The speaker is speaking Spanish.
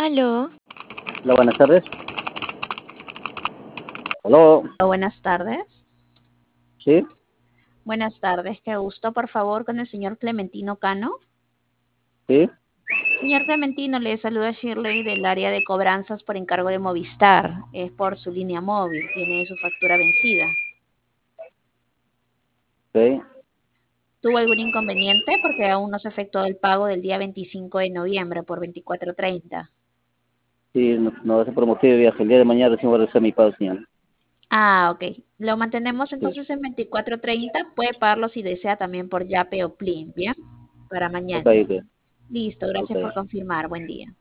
Aló, Hola, buenas tardes. Aló, Buenas tardes. sí, Buenas tardes, qué gusto, por favor, con el señor Clementino Cano. sí, Señor Clementino, le saluda Shirley del área de cobranzas por encargo de Movistar. Es por su línea móvil, tiene su factura vencida. sí, ¿Tuvo algún inconveniente? Porque aún no se efectuó el pago del día 25 de noviembre por 24:30. sí, no sé por motivo de viaje. El día de mañana recién voy a realizar mi pago, señor. Ah, ok. Lo mantenemos Sí, entonces en 24:30. Puede pagarlo si desea también por Yape o Plin, ¿bien? Para ok, mañana. ok, Listo, ok. gracias por confirmar. Buen día.